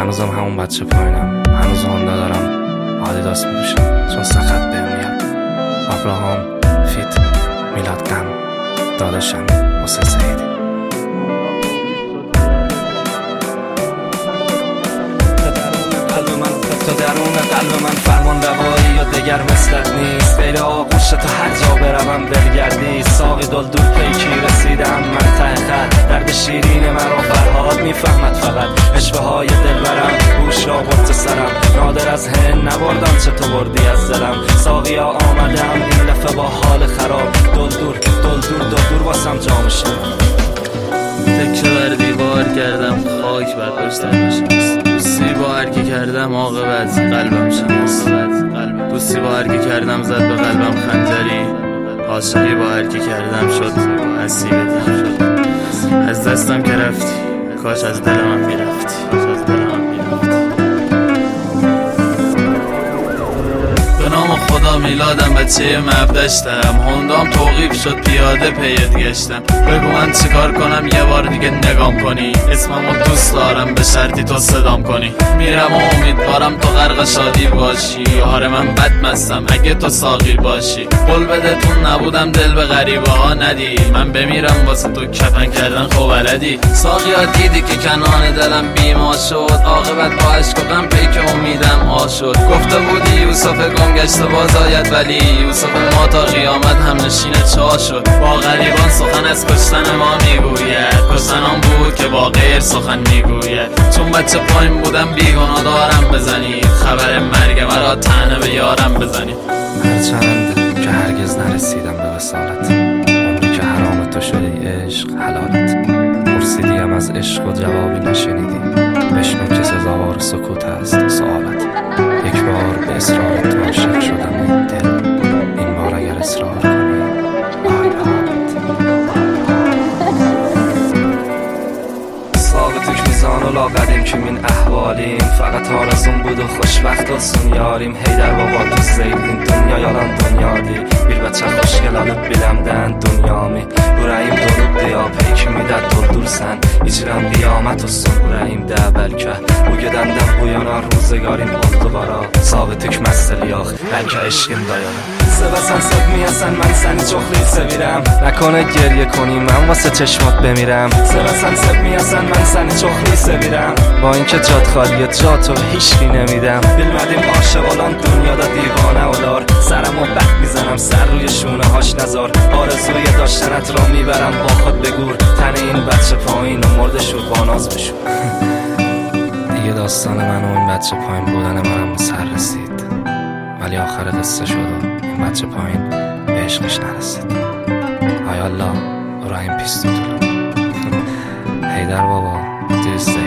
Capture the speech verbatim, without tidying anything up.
هنوزم همون بچه پایینم، هنوز هوندا دارم آدیداس میپوشم چون سخت بهم میاد. ابراهام فیت میلاد غم داداشم حسین سعیدی. تو درون قلب من فرمان روایی یا دگر مثلت نیست، غیر آغوش تو هر جا بروم برگردی. ساقی دل دور پیکی رسیدم من ته خط، درد شیرین مرا فرهاد میفهمد فقط. اشوه های دل برم گوش را برد سرم، نادر از هن نبردم چه تو بردی از دلم. ساقیا آمدم این دفعه با حال خراب، دل دور دل دور دل دور واسم جام شد. تکه بر دیوار کردم خاک بر پشتم نشست، دوستی با هرکی کردم عاقبت قلبم شکست. دوستی با هرکی کردم زد به قلبم خنجری، عاشقی با هرکی کردم شد نصیب شد. از دستم که رفتی کاش از دلم میرفتی، کاش از دلم میرفتی. به نام خدا میلادم بچه مبدشتم، هوندام توقیف شد پیاده پیت گشتم. بگو من چیکار کنم یه بار دیگه نگام کنی، اسممو دوست دارم به شرطی تو صدام کنی. میرم و امیدوارم تو غرق شادی باشی، آره من بد مستم اگه تو ساقی باشی. قول بده تو نبودم دل به غریبه ها ندی، من بمیرم واسه تو کفن کردن خب بلدی. ساقیا دیدی که کنان دلم بیما شد، عاقبت با عشق و غم پیک امیدم آ شد. گفته بودی یوسف گم گشته باز آید، ولی یوسف ما تا قیامت هم نشین چا شد. با غریبان سخن از کشتن ما میگوید، کشتن آن بود که با غیر سخن میگوید. چون بچه پایین بودم بیگناه دارم بزنید، خبر مرگ مرا طعنه به یارم بزنید. هرچند که هرگز نرسیدم به وصالت، عمری که حرام تو شدی عشق حلالت. پرسیدیم از عشق و جوابی نشنیدی، بشنو که سزاوار سکوت است سوالت. یک بار به اصرار تو عاشق شدم این دل، این بار اگر اصرار کنی آی به حالت. ثابت میزان و لاقدیم که من احوالیم، فقط آرزون بود و خوشبخت و سونیاریم. هیدر بابا تو زیدین دنیا yalan dünyadır, bir bachcha xo'shgil olib bilamdan dunyomi. Yuragim to'lib diyo peykimida to'ldirsan, ichram qiyomat usun yuragimda balki. Bugundan bu yana ro'zgarim oldi qaro, sobit hukmas yo'q balki ishqim dayon. Sevasan sevmiyasan من seni çok sevirəm, نکنه گریه کنی من واسه چشمات بمیرم. Sevasan sevmiyasan من seni çok sevirəm, با اینکه جات خالیه جاتو هیچکی نمیدم. bilmedim عاشق olan dünyada دیوانه اولار، سرمو بک میزنم سر روی شونه هاش نزار. آرزوی داشتنت را میبرم با خود بگور، تن این بچه پایین و مرده شد با ناز بشو. دیگه داستان من و این بچه پایین بودن منم به سر رسید، ولی آخر قصه شد و این بچه پایین به عشقش نرسید. های الله رحم پیستو دلم. هیدر بابا دوست